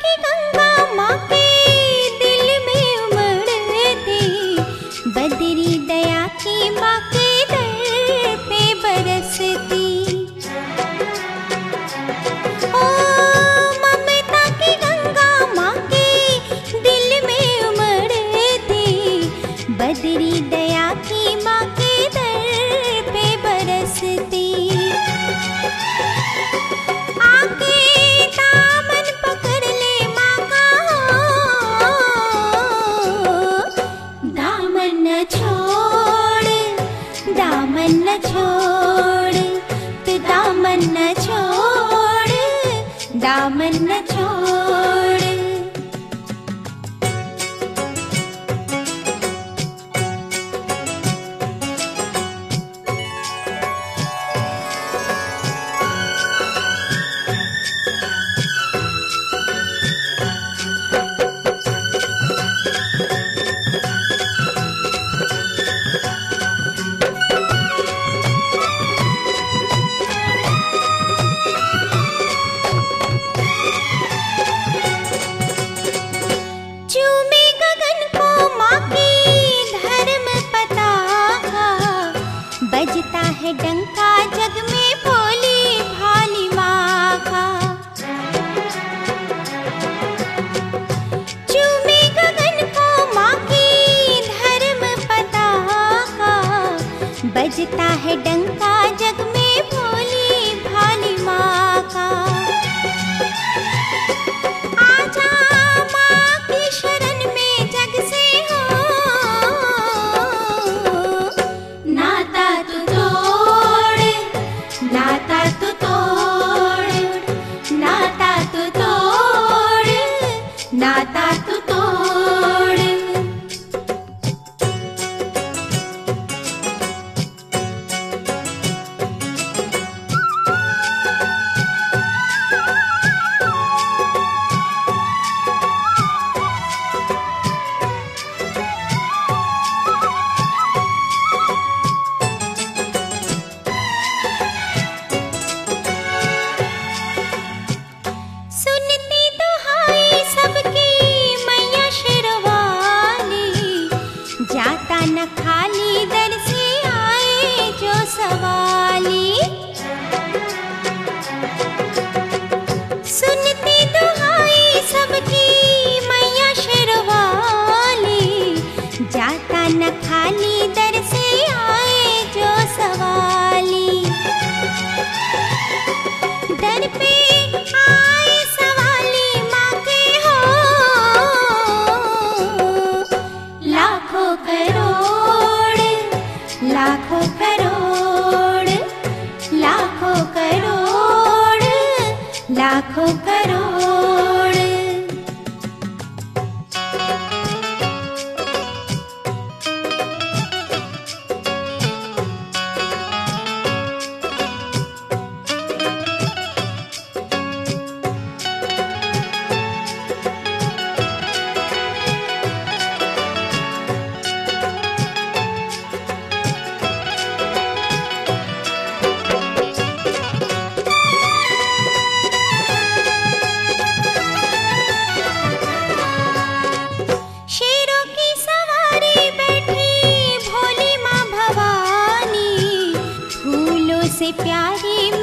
की गंगा माँ के दिल में उमड़ती, बदरी दया की माँ के दर पे बरसती। ओ ममता की गंगा माँ के दिल में उमड़ती, बदरी दया की माँ के दर पे बरसती। आके दामन पकड़ ले माँ का, दामन न छोड़, दामन न छोड़, तू दामन न छोड़, दामन न छोड़। चूमे गगन को माँ की धर्म पताका, बजता है डंका जग में भोली भाली माँ का। चूमे गगन को माँ की धर्म पताका, बजता है डंका जग में भोली भाली माँ का। आजा माँ की शरण में जग से हो, नाता तू तोड़, नाता तू तोड़, नाता तू तोड़, नाता तू तोड़। सुनती दुहाई सबकी मैया शेरवाली, जाता न खाली दर से आए जो सवाली। सुनती दुहाई सबकी मैया शेरवाली, जाता न खाली दर से आए जो सवाली। दर पे आए सवाली माँ के हो, लाखों करोड़, लाखों करोड़, लाखों करोड़, लाखों करोड़। शेरों की सवारी बैठी भोली माँ भवानी, फूलों से प्यारी